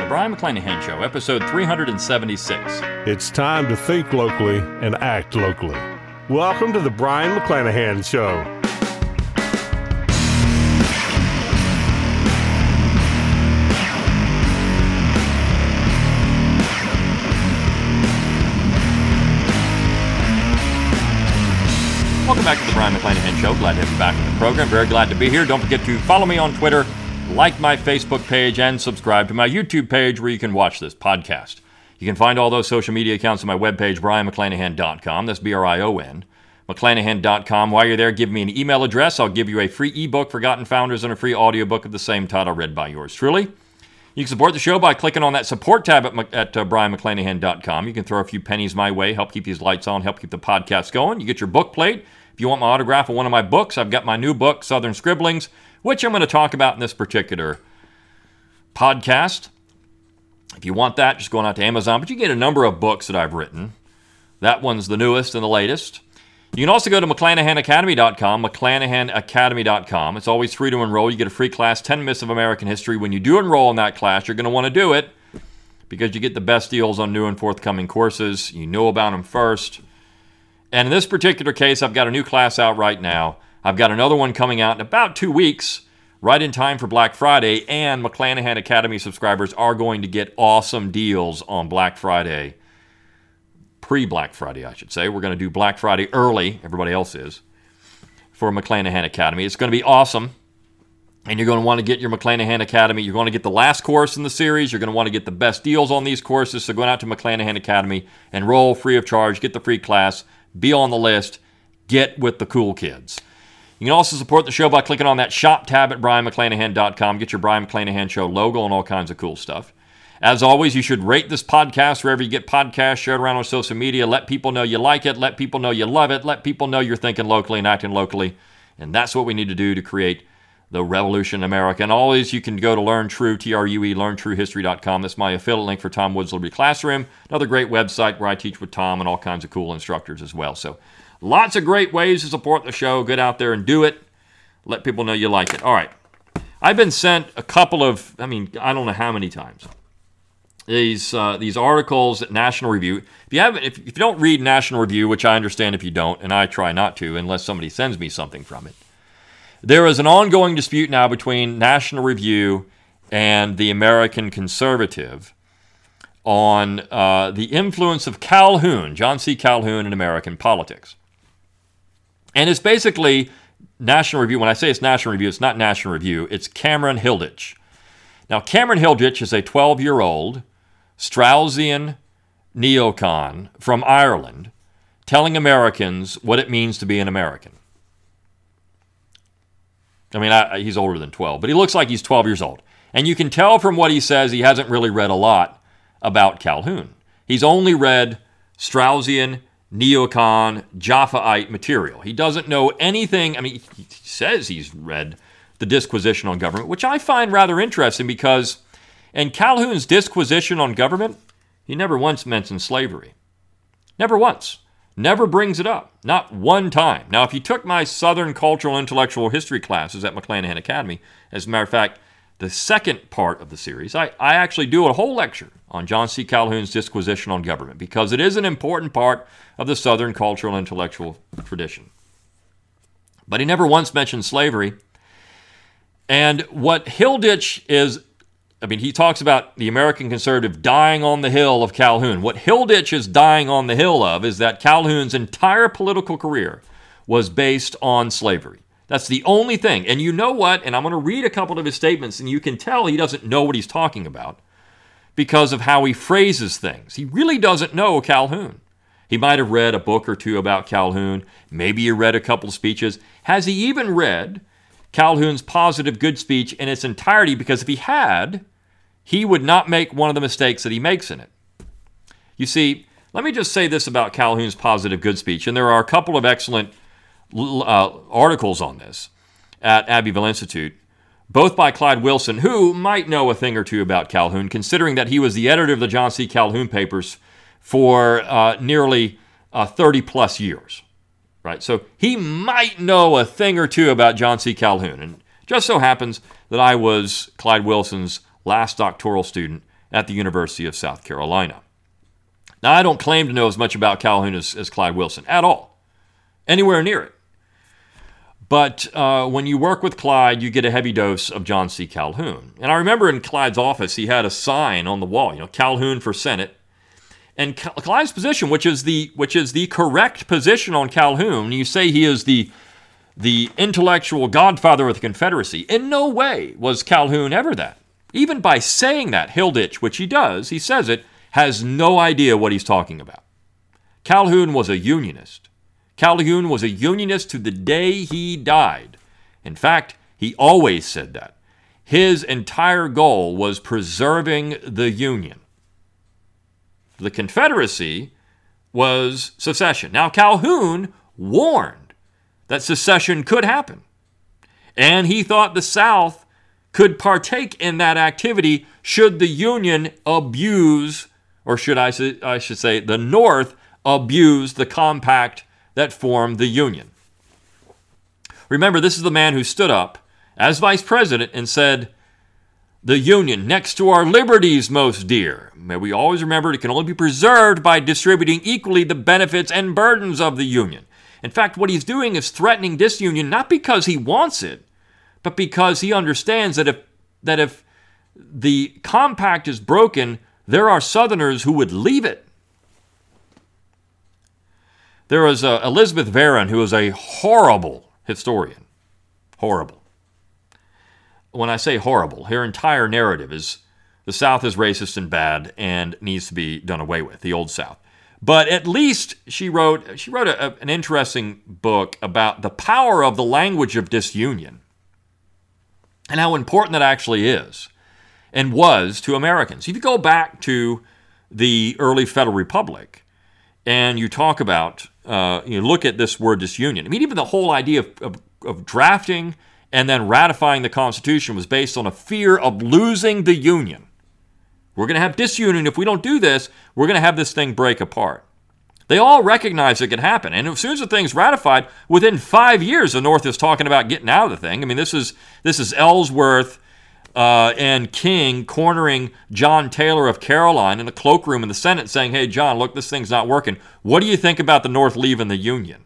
The Brion McClanahan Show, episode 376. It's time to think locally and act locally. Welcome to the Brion McClanahan Show. Welcome back to the Brion McClanahan Show. Glad to have you back in the program. Very glad to be here. Don't forget to follow me on Twitter, like my Facebook page, and subscribe to my YouTube page where you can watch this podcast. You can find all those social media accounts on my webpage, BrionMcClanahan.com. That's B-R-I-O-N. McClanahan.com. While you're there, give me an email address. I'll give you a free ebook, Forgotten Founders, and a free audiobook of the same title read by yours truly. You can support the show by clicking on that support tab at BrionMcClanahan.com. You can throw a few pennies my way, help keep these lights on, help keep the podcast going. You get your book plate. If you want my autograph on one of my books, I've got my new book, Southern Scribblings, which I'm going to talk about in this particular podcast. If you want that, just go on out to Amazon. But you get a number of books that I've written. That one's the newest and the latest. You can also go to McClanahanacademy.com, McClanahanacademy.com. It's always free to enroll. You get a free class, 10 Myths of American History. When you do enroll in that class, you're going to want to do it because you get the best deals on new and forthcoming courses. You know about them first. And in this particular case, I've got a new class out right now. I've got another one coming out in about 2 weeks, right in time for Black Friday. And McClanahan Academy subscribers are going to get awesome deals on Black Friday. Pre-Black Friday, I should say. We're going to do Black Friday early. Everybody else is. For McClanahan Academy. It's going to be awesome. And you're going to want to get your McClanahan Academy. You're going to get the last course in the series. You're going to want to get the best deals on these courses. So go out to McClanahan Academy, enroll free of charge, get the free class, be on the list, get with the cool kids. You can also support the show by clicking on that shop tab at BrionMcClanahan.com. Get your Brion McClanahan Show logo and all kinds of cool stuff. As always, you should rate this podcast wherever you get podcasts, share it around on social media, let people know you like it, let people know you love it, let people know you're thinking locally and acting locally. And that's what we need to do to create the revolution in America. And always, you can go to LearnTrue, T-R-U-E, LearnTrueHistory.com. That's my affiliate link for Tom Woods Liberty Classroom. Another great website where I teach with Tom and all kinds of cool instructors as well. So lots of great ways to support the show. Get out there and do it. Let people know you like it. All right. I've been sent a couple of, I don't know how many times, these articles at National Review. If you don't read National Review, which I understand if you don't, and I try not to unless somebody sends me something from it, there is an ongoing dispute now between National Review and the American Conservative on the influence of Calhoun, John C. Calhoun, in American politics. And it's basically National Review. When I say it's National Review, it's not National Review. It's Cameron Hilditch. Now, Cameron Hilditch is a 12-year-old Straussian neocon from Ireland telling Americans what it means to be an American. He's older than 12, but he looks like he's 12 years old. And you can tell from what he says he hasn't really read a lot about Calhoun. He's only read Straussian, neocon, Jaffa'ite material. He doesn't know anything. He says he's read the Disquisition on Government, which I find rather interesting because in Calhoun's Disquisition on Government, he never once mentions slavery. Never once. Never brings it up. Not one time. Now, if you took my Southern Cultural Intellectual History classes at McClanahan Academy, as a matter of fact, the second part of the series, I actually do a whole lecture on John C. Calhoun's Disquisition on Government because it is an important part of the Southern Cultural Intellectual tradition. But he never once mentioned slavery. And what Hilditch is, he talks about the American conservative dying on the hill of Calhoun. What Hilditch is dying on the hill of is that Calhoun's entire political career was based on slavery. That's the only thing. And you know what? And I'm going to read a couple of his statements, and you can tell he doesn't know what he's talking about because of how he phrases things. He really doesn't know Calhoun. He might have read a book or two about Calhoun. Maybe he read a couple of speeches. Has he even read Calhoun's Positive Good speech in its entirety? Because if he had, he would not make one of the mistakes that he makes in it. You see, let me just say this about Calhoun's Positive Good speech, and there are a couple of excellent articles on this at Abbeville Institute, both by Clyde Wilson, who might know a thing or two about Calhoun, considering that he was the editor of the John C. Calhoun papers for nearly 30-plus years. Right? So he might know a thing or two about John C. Calhoun. And just so happens that I was Clyde Wilson's last doctoral student at the University of South Carolina. Now, I don't claim to know as much about Calhoun as Clyde Wilson at all, anywhere near it. But when you work with Clyde, you get a heavy dose of John C. Calhoun. And I remember in Clyde's office, he had a sign on the wall, Calhoun for Senate. And Clyde's position, which is the correct position on Calhoun, you say he is the intellectual godfather of the Confederacy. In no way was Calhoun ever that. Even by saying that, Hilditch, which he does, he says it, has no idea what he's talking about. Calhoun was a Unionist. Calhoun was a Unionist to the day he died. In fact, he always said that. His entire goal was preserving the Union. The Confederacy was secession. Now, Calhoun warned that secession could happen, and he thought the South could partake in that activity should the Union abuse, or should I should say the North abuse the compact that formed the Union. Remember, this is the man who stood up as vice president and said, "The Union, next to our liberties most dear." May we always remember it can only be preserved by distributing equally the benefits and burdens of the Union. In fact, what he's doing is threatening disunion not because he wants it, but because he understands that if the compact is broken, there are Southerners who would leave it. There was Elizabeth Varon, who is a horrible historian. Horrible. When I say horrible, her entire narrative is the South is racist and bad and needs to be done away with, the Old South. But at least she wrote an interesting book about the power of the language of disunion and how important that actually is and was to Americans. If you go back to the early Federal Republic and you talk about, you look at this word disunion, I mean, even the whole idea of drafting and then ratifying the Constitution was based on a fear of losing the Union. We're going to have disunion. If we don't do this, we're going to have this thing break apart. They all recognize it could happen. And as soon as the thing's ratified, within 5 years, the North is talking about getting out of the thing. I mean, this is Ellsworth and King cornering John Taylor of Caroline in a cloakroom in the Senate saying, "Hey, John, look, this thing's not working. What do you think about the North leaving the Union?"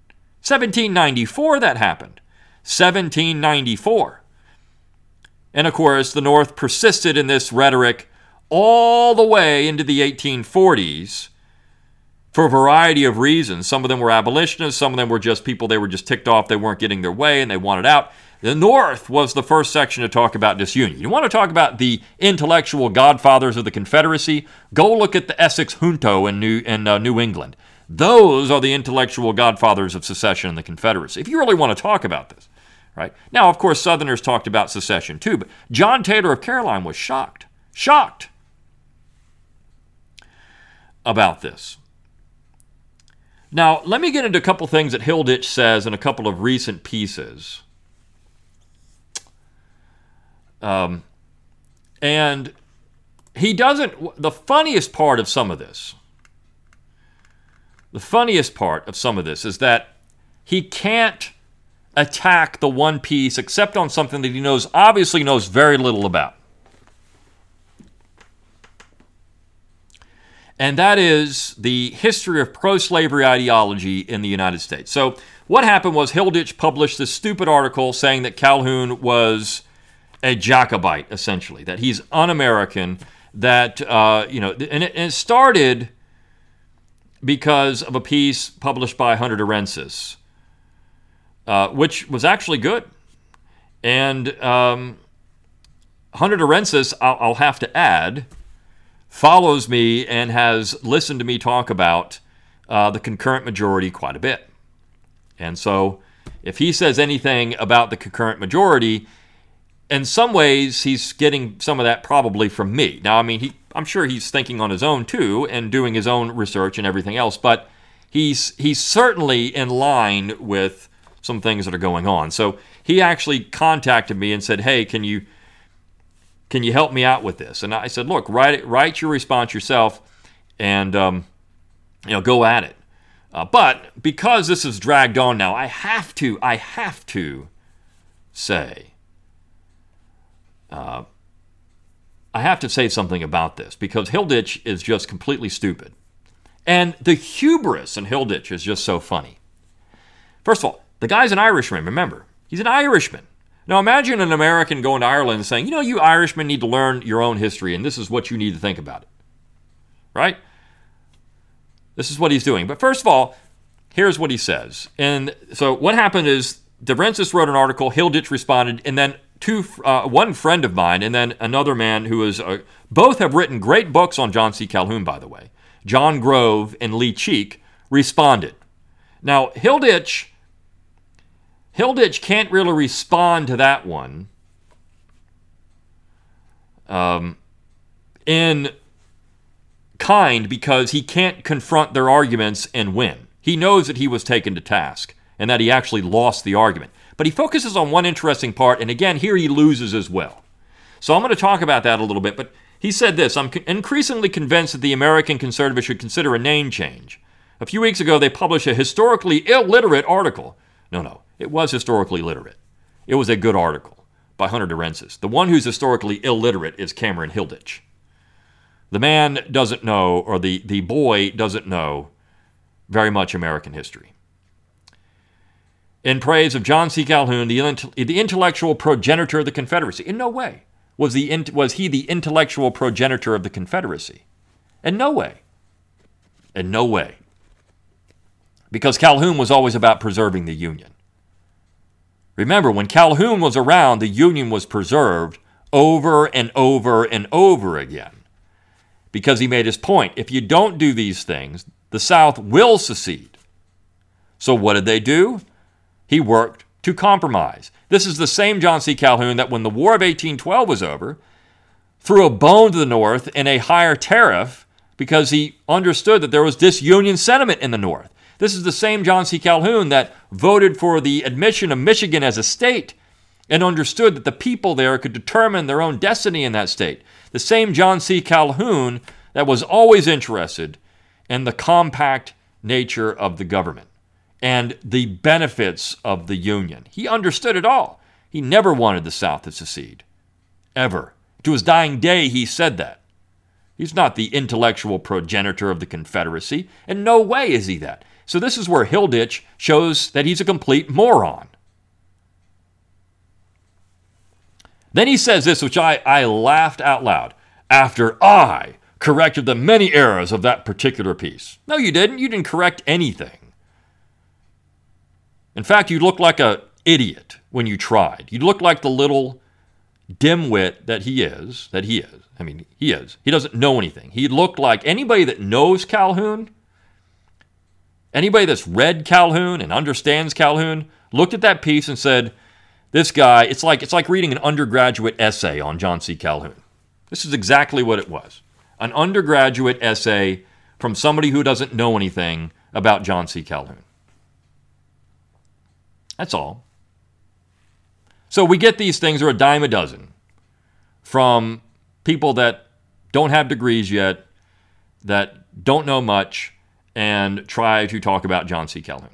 1794, that happened. 1794. And of course, the North persisted in this rhetoric all the way into the 1840s for a variety of reasons. Some of them were abolitionists, some of them were just people, they were just ticked off, they weren't getting their way, and they wanted out. The North was the first section to talk about disunion. You want to talk about the intellectual godfathers of the Confederacy? Go look at the Essex Junto in New England. Those are the intellectual godfathers of secession and the Confederacy, if you really want to talk about this. Right? Now, of course, Southerners talked about secession too, but John Taylor of Caroline was shocked about this. Now, let me get into a couple things that Hilditch says in a couple of recent pieces. And he doesn't, the funniest part of some of this is that he can't attack the one piece except on something that he obviously knows very little about. And that is the history of pro-slavery ideology in the United States. So what happened was Hilditch published this stupid article saying that Calhoun was a Jacobite, essentially, that he's un-American, that, and it started because of a piece published by Hunter Durensis, which was actually good. And Hunter Durensis, I'll have to add, follows me and has listened to me talk about the concurrent majority quite a bit. And so if he says anything about the concurrent majority, in some ways he's getting some of that probably from me. Now, I mean, I'm sure he's thinking on his own too and doing his own research and everything else, but he's certainly in line with some things that are going on. So he actually contacted me and said, "Hey, can you help me out with this?" And I said, "Look, write your response yourself, and go at it." But because this is dragged on now, I have to say, I I have to say something about this because Hilditch is just completely stupid. And the hubris in Hilditch is just so funny. First of all, the guy's an Irishman, remember. He's an Irishman. Now imagine an American going to Ireland and saying, you know, you Irishmen need to learn your own history, and this is what you need to think about it. Right? This is what he's doing. But first of all, here's what he says. And so what happened is DeRensis wrote an article, Hilditch responded, and then one friend of mine and then another man who is, both have written great books on John C. Calhoun, by the way, John Grove and Lee Cheek, responded. Now, Hilditch can't really respond to that one in kind because he can't confront their arguments and win. He knows that he was taken to task and that he actually lost the argument. But he focuses on one interesting part, and again, here he loses as well. So I'm going to talk about that a little bit, but he said this, I'm increasingly convinced that the American conservatives should consider a name change. A few weeks ago, they published a historically illiterate article. No, it was historically literate. It was a good article by Hunter DeRensis. The one who's historically illiterate is Cameron Hilditch. The man doesn't know, or the boy doesn't know very much American history. In praise of John C. Calhoun, the intellectual progenitor of the Confederacy. In no way was he the intellectual progenitor of the Confederacy. In no way. In no way. Because Calhoun was always about preserving the Union. Remember, when Calhoun was around, the Union was preserved over and over and over again. Because he made his point, if you don't do these things, the South will secede. So what did they do? He worked to compromise. This is the same John C. Calhoun that when the War of 1812 was over, threw a bone to the North in a higher tariff because he understood that there was disunion sentiment in the North. This is the same John C. Calhoun that voted for the admission of Michigan as a state and understood that the people there could determine their own destiny in that state. The same John C. Calhoun that was always interested in the compact nature of the government and the benefits of the Union. He understood it all. He never wanted the South to secede. Ever. To his dying day, he said that. He's not the intellectual progenitor of the Confederacy. In no way is he that. So this is where Hilditch shows that he's a complete moron. Then he says this, which I laughed out loud. After I corrected the many errors of that particular piece. No, you didn't. You didn't correct anything. In fact, you looked like an idiot when you tried. You looked like the little dimwit that he is. I mean, he is. He doesn't know anything. He looked like anybody that knows Calhoun, anybody that's read Calhoun and understands Calhoun, looked at that piece and said, this guy, it's like reading an undergraduate essay on John C. Calhoun. This is exactly what it was. An undergraduate essay from somebody who doesn't know anything about John C. Calhoun. That's all. So we get these things, are a dime a dozen, from people that don't have degrees yet, that don't know much, and try to talk about John C. Calhoun.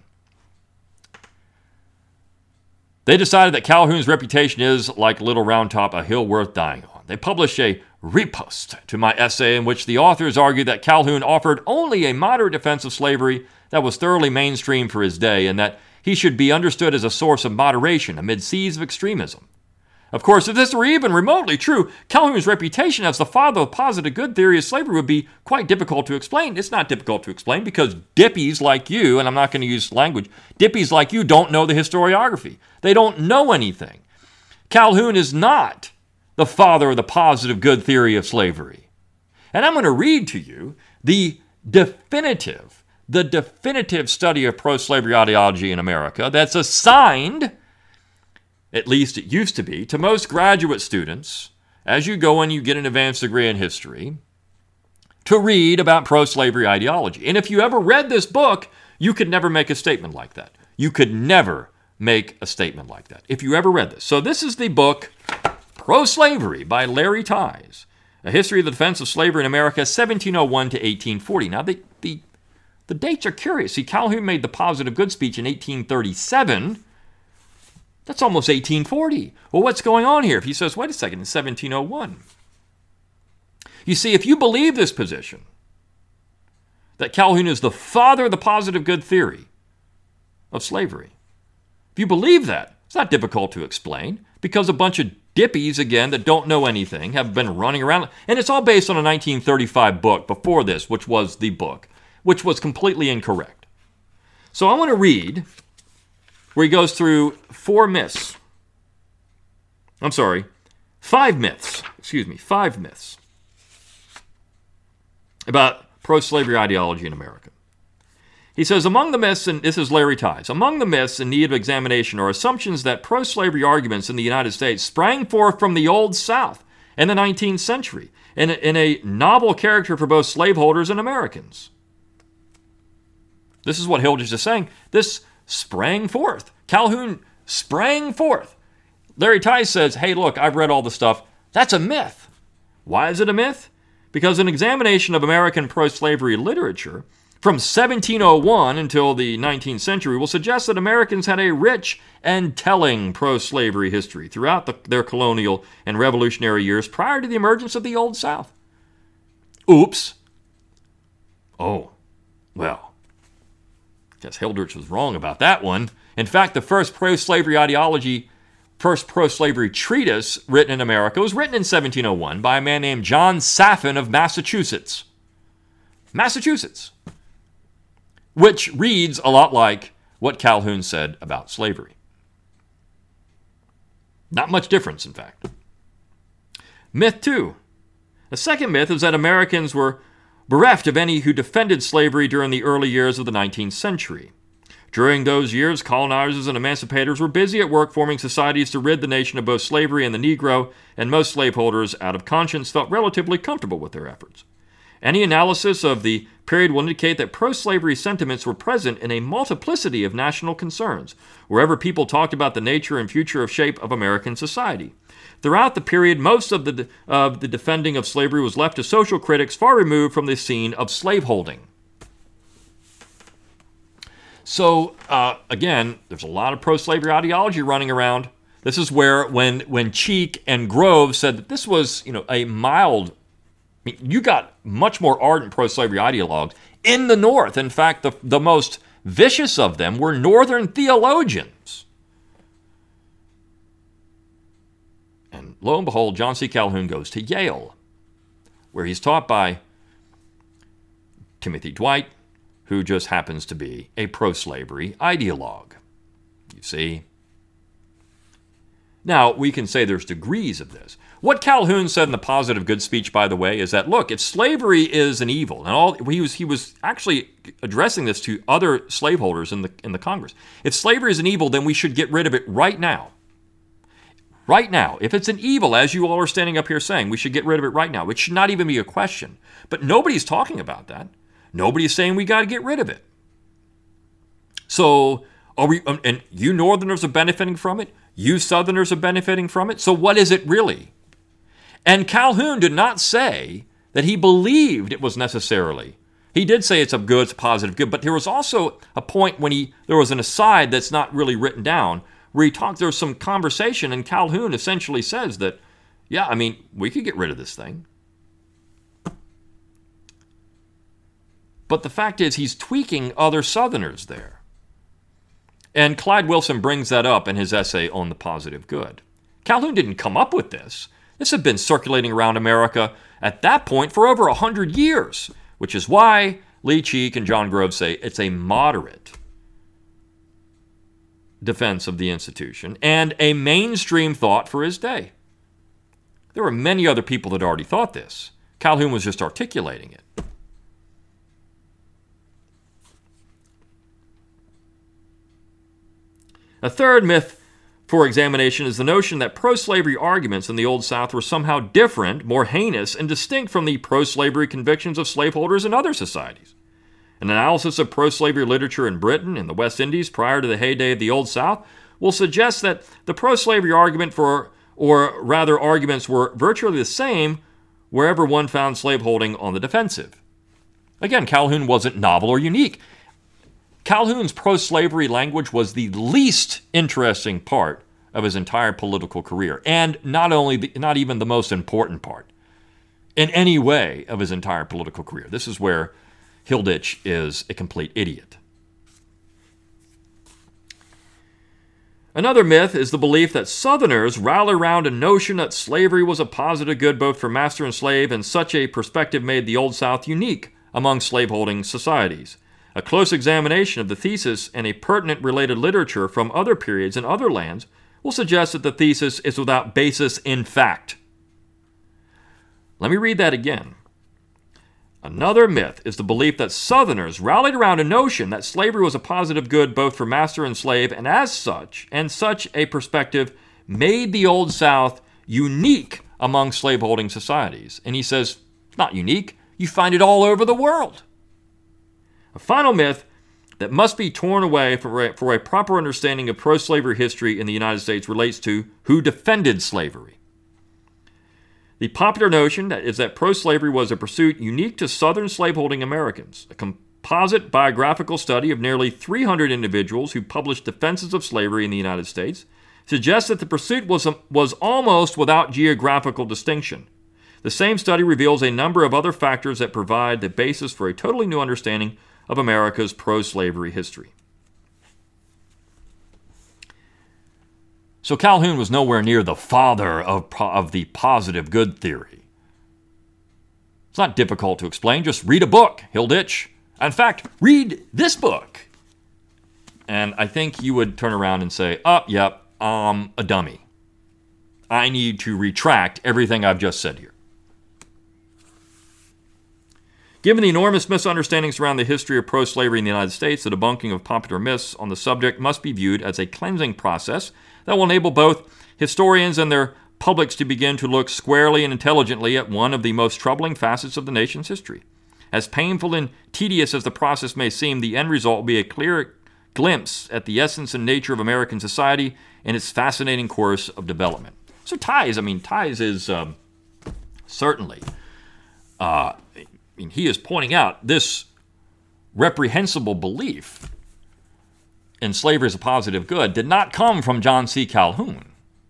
They decided that Calhoun's reputation is, like Little Round Top, a hill worth dying on. They published a repost to my essay in which the authors argued that Calhoun offered only a moderate defense of slavery that was thoroughly mainstream for his day, and that he should be understood as a source of moderation amid seas of extremism. Of course, if this were even remotely true, Calhoun's reputation as the father of positive good theory of slavery would be quite difficult to explain. It's not difficult to explain because dippies like you, and I'm not going to use language, dippies like you don't know the historiography. They don't know anything. Calhoun is not the father of the positive good theory of slavery. And I'm going to read to you the definitive study of pro-slavery ideology in America that's assigned, at least it used to be, to most graduate students as you go and you get an advanced degree in history to read about pro-slavery ideology. And if you ever read this book, you could never make a statement like that. You could never make a statement like that if you ever read this. So this is the book Pro-Slavery by Larry Ties, A History of the Defense of Slavery in America, 1701 to 1840. Now, the dates are curious. See, Calhoun made the positive good speech in 1837. That's almost 1840. Well, what's going on here? If he says, wait a second, in 1701. You see, if you believe this position, that Calhoun is the father of the positive good theory of slavery, if you believe that, it's not difficult to explain, because a bunch of dippies, again, that don't know anything, have been running around. And it's all based on a 1935 book before this, which was the book, which was completely incorrect. So I want to read where he goes through 5 myths. 5 myths about pro-slavery ideology in America. He says, among the myths, and this is Larry Tice, among the myths in need of examination are assumptions that pro-slavery arguments in the United States sprang forth from the Old South in the 19th century in a novel character for both slaveholders and Americans. This is what Hilditch is saying. This sprang forth. Calhoun sprang forth. Larry Tice says, hey, look, I've read all the stuff. That's a myth. Why is it a myth? Because an examination of American pro-slavery literature from 1701 until the 19th century will suggest that Americans had a rich and telling pro-slavery history throughout their colonial and revolutionary years prior to the emergence of the Old South. Oops. Oh, well, I guess Hilditch was wrong about that one. In fact, the first pro-slavery treatise written in America was written in 1701 by a man named John Saffin of Massachusetts, which reads a lot like what Calhoun said about slavery. Not much difference, in fact. Myth 2. The second myth is that Americans were bereft of any who defended slavery during the early years of the 19th century. During those years, colonizers and emancipators were busy at work forming societies to rid the nation of both slavery and the Negro, and most slaveholders, out of conscience, felt relatively comfortable with their efforts. Any analysis of the period will indicate that pro-slavery sentiments were present in a multiplicity of national concerns, wherever people talked about the nature and future of shape of American society. Throughout the period, most of the defending of slavery was left to social critics far removed from the scene of slaveholding. So, again, there's a lot of pro-slavery ideology running around. This is where, when Cheek and Grove said that this was, a mild, you got much more ardent pro-slavery ideologues in the North. In fact, the most vicious of them were Northern theologians. And lo and behold, John C. Calhoun goes to Yale, where he's taught by Timothy Dwight, who just happens to be a pro-slavery ideologue. You see? Now, we can say there's degrees of this. What Calhoun said in the Positive Good speech, by the way, is that, look, if slavery is an evil, and he was actually addressing this to other slaveholders in the Congress. If slavery is an evil, then we should get rid of it right now. Right now. If it's an evil, as you all are standing up here saying, we should get rid of it right now. It should not even be a question. But nobody's talking about that. Nobody's saying we got to get rid of it. So, are we? And you Northerners are benefiting from it. You Southerners are benefiting from it. So what is it really? And Calhoun did not say that he believed it was necessarily. He did say it's a good, it's a positive good, but there was also a point when there was an aside that's not really written down, where there was some conversation, and Calhoun essentially says that, yeah, we could get rid of this thing. But the fact is, he's tweaking other Southerners there. And Clyde Wilson brings that up in his essay on the positive good. Calhoun didn't come up with this. This had been circulating around America at that point for over 100 years, which is why Lee Cheek and John Grove say it's a moderate defense of the institution and a mainstream thought for his day. There were many other people that already thought this. Calhoun was just articulating it. A third myth for examination is the notion that pro-slavery arguments in the Old South were somehow different, more heinous, and distinct from the pro-slavery convictions of slaveholders in other societies. An analysis of pro-slavery literature in Britain and the West Indies prior to the heyday of the Old South will suggest that the pro-slavery arguments were virtually the same wherever one found slaveholding on the defensive. Again, Calhoun wasn't novel or unique. Calhoun's pro-slavery language was the least interesting part of his entire political career, and not even the most important part. in any way of his entire political career. This is where Hilditch is a complete idiot. Another myth is the belief that Southerners rally around a notion that slavery was a positive good both for master and slave, and such a perspective made the Old South unique among slaveholding societies. A close examination of the thesis and a pertinent related literature from other periods and other lands will suggest that the thesis is without basis in fact. Let me read that again. Another myth is the belief that Southerners rallied around a notion that slavery was a positive good both for master and slave, and as such a perspective made the Old South unique among slaveholding societies. And he says, it's not unique. You find it all over the world. A final myth that must be torn away for a proper understanding of pro-slavery history in the United States relates to who defended slavery. The popular notion is that pro-slavery was a pursuit unique to Southern slaveholding Americans. A composite biographical study of nearly 300 individuals who published defenses of slavery in the United States suggests that the pursuit was almost without geographical distinction. The same study reveals a number of other factors that provide the basis for a totally new understanding of America's pro-slavery history. So Calhoun was nowhere near the father of the positive good theory. It's not difficult to explain. Just read a book, Hilditch. In fact, read this book. And I think you would turn around and say, yep, I'm a dummy. I need to retract everything I've just said here. Given the enormous misunderstandings around the history of pro-slavery in the United States, the debunking of popular myths on the subject must be viewed as a cleansing process that will enable both historians and their publics to begin to look squarely and intelligently at one of the most troubling facets of the nation's history. As painful and tedious as the process may seem, the end result will be a clear glimpse at the essence and nature of American society and its fascinating course of development. So Ties is certainly, he is pointing out this reprehensible belief in slavery as a positive good did not come from John C. Calhoun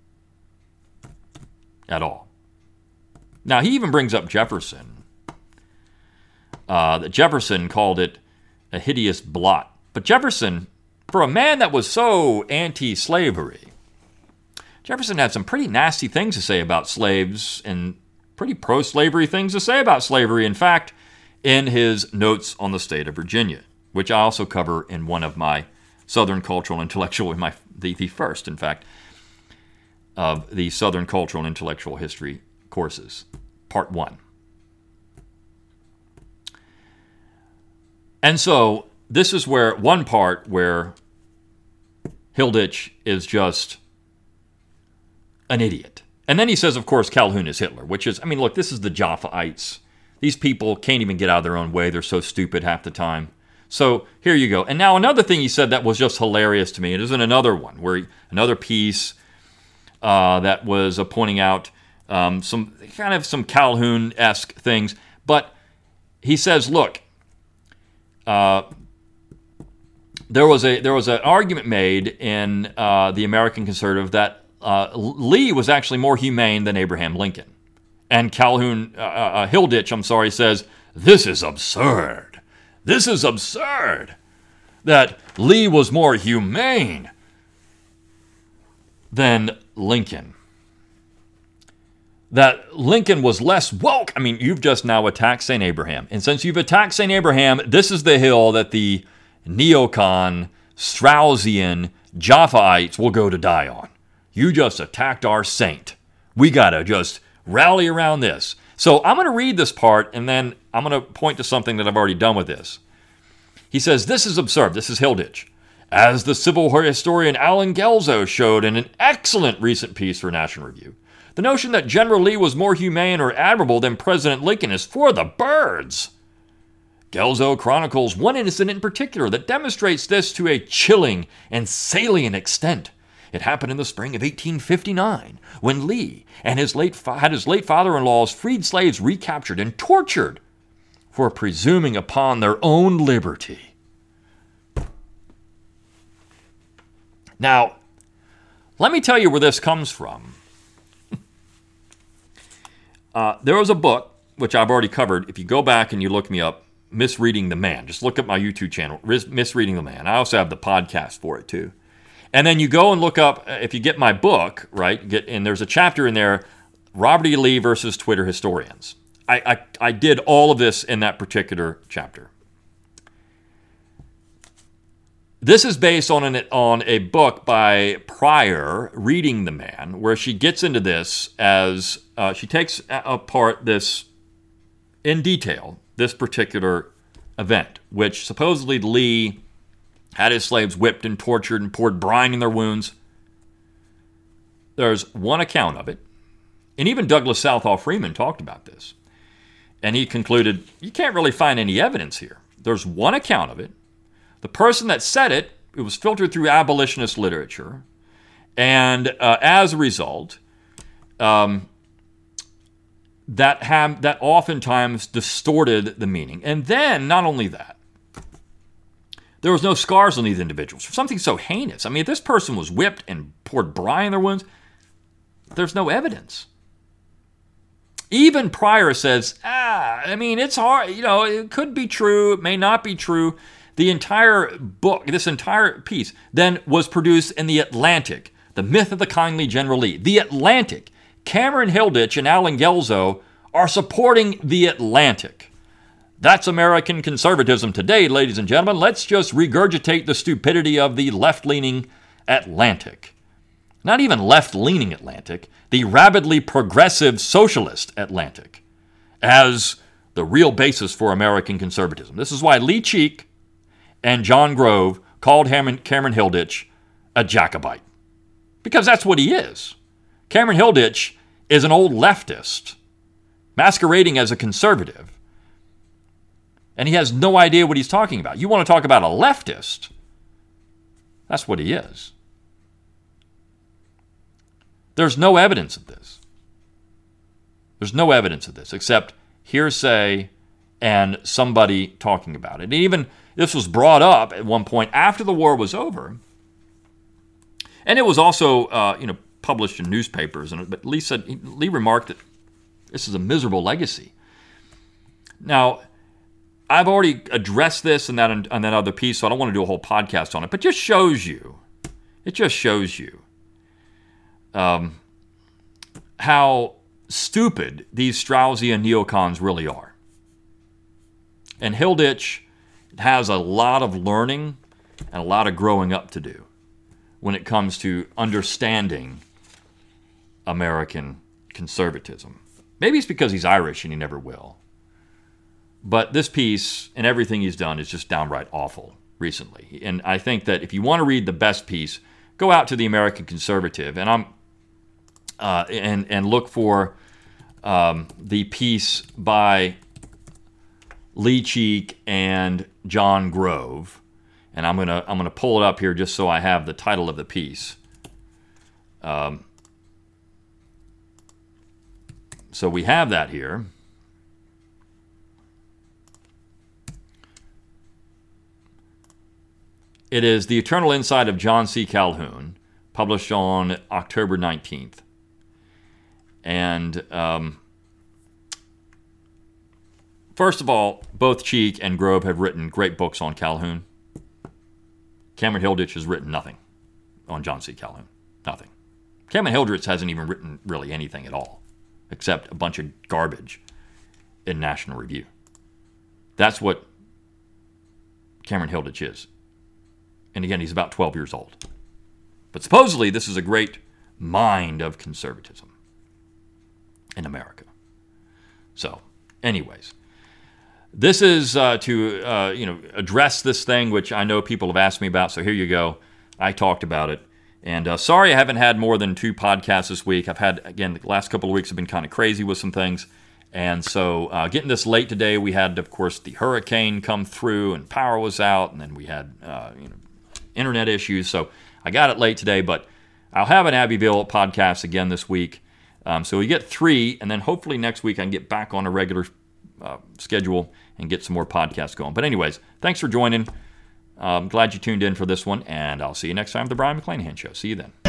at all. Now, he even brings up Jefferson. That Jefferson called it a hideous blot. But Jefferson, for a man that was so anti-slavery, Jefferson had some pretty nasty things to say about slaves and pretty pro-slavery things to say about slavery. In fact, in his Notes on the State of Virginia, which I also cover in one of my Southern Cultural Intellectual, the first, in fact, of the Southern Cultural and Intellectual History courses, Part 1. And so this is where one part where Hilditch is just an idiot. And then he says, of course, Calhoun is Hitler, which is, look, this is the Jaffaites. These people can't even get out of their own way. They're so stupid half the time. So here you go. And now another thing he said that was just hilarious to me. It is in another one, another piece that was pointing out some Calhoun-esque things. But he says, look, there was an argument made in the American Conservative that Lee was actually more humane than Abraham Lincoln. And Hilditch, says, this is absurd. This is absurd that Lee was more humane than Lincoln. That Lincoln was less woke. You've just now attacked St. Abraham. And since you've attacked St. Abraham, this is the hill that the neocon, Straussian, Jaffaites will go to die on. You just attacked our saint. We got to just rally around this. So I'm going to read this part, and then I'm going to point to something that I've already done with this. He says, this is absurd. This is Hilditch. As the civil historian Allen Guelzo showed in an excellent recent piece for National Review, the notion that General Lee was more humane or admirable than President Lincoln is for the birds. Guelzo chronicles one incident in particular that demonstrates this to a chilling and salient extent. It happened in the spring of 1859, when Lee and his late father-in-law's freed slaves recaptured and tortured for presuming upon their own liberty. Now, let me tell you where this comes from. There was a book which I've already covered, if you go back and you look me up, Misreading the Man, just look up my YouTube channel, Misreading the Man. I also have the podcast for it too. And then you go and look up, if you get my book, right, and there's a chapter in there, Robert E. Lee versus Twitter historians. I did all of this in that particular chapter. This is based on a book by Pryor, Reading the Man, where she gets into this as she takes apart this in detail, this particular event, which supposedly Lee had his slaves whipped and tortured and poured brine in their wounds. There's one account of it, and even Douglas Southall Freeman talked about this. And he concluded, you can't really find any evidence here. There's one account of it. The person that said it was filtered through abolitionist literature. And as a result, that oftentimes distorted the meaning. And then, not only that, there was no scars on these individuals for something so heinous. I mean, if this person was whipped and poured brine in their wounds, there's no evidence. Even Pryor says, I mean, it's hard, it could be true, it may not be true. The entire book, this entire piece, then was produced in The Atlantic, The Myth of the Kindly General Lee. The Atlantic. Cameron Hilditch and Alan Gelzo are supporting The Atlantic. That's American conservatism today, ladies and gentlemen. Let's just regurgitate the stupidity of the left-leaning Atlantic. Not even left-leaning Atlantic, the rabidly progressive socialist Atlantic, as the real basis for American conservatism. This is why Lee Cheek and John Grove called Cameron Hilditch a Jacobite. Because that's what he is. Cameron Hilditch is an old leftist, masquerading as a conservative. And he has no idea what he's talking about. You want to talk about a leftist? That's what he is. There's no evidence of this. There's no evidence of this except hearsay and somebody talking about it. And even this was brought up at one point after the war was over. And it was also, published in newspapers. But Lee remarked that this is a miserable legacy. Now, I've already addressed this in that other piece, so I don't want to do a whole podcast on it. But it just shows you how stupid these Straussian neocons really are. And Hilditch has a lot of learning and a lot of growing up to do when it comes to understanding American conservatism. Maybe it's because he's Irish and he never will. But this piece and everything he's done is just downright awful recently. And I think that if you want to read the best piece, go out to the American Conservative and and look for the piece by Lee Cheek and John Grove. And I'm gonna pull it up here just so I have the title of the piece. So we have that here. It is The Eternal Insight of John C. Calhoun, published on October 19th. And first of all, both Cheek and Grove have written great books on Calhoun. Cameron Hilditch has written nothing on John C. Calhoun. Nothing. Cameron Hilditch hasn't even written really anything at all, except a bunch of garbage in National Review. That's what Cameron Hilditch is. And again, he's about 12 years old. But supposedly, this is a great mind of conservatism in America. So, anyways, this is to address this thing, which I know people have asked me about. So here you go. I talked about it. And sorry I haven't had more than 2 podcasts this week. I've had, again, the last couple of weeks have been kind of crazy with some things. And so getting this late today, we had, of course, the hurricane come through and power was out. And then we had, internet issues. So I got it late today, but I'll have an Abbeville podcast again this week. So we get 3, and then hopefully next week I can get back on a regular schedule and get some more podcasts going. But anyways, thanks for joining. I'm glad you tuned in for this one, and I'll see you next time at the Brian McClanahan Show. See you then.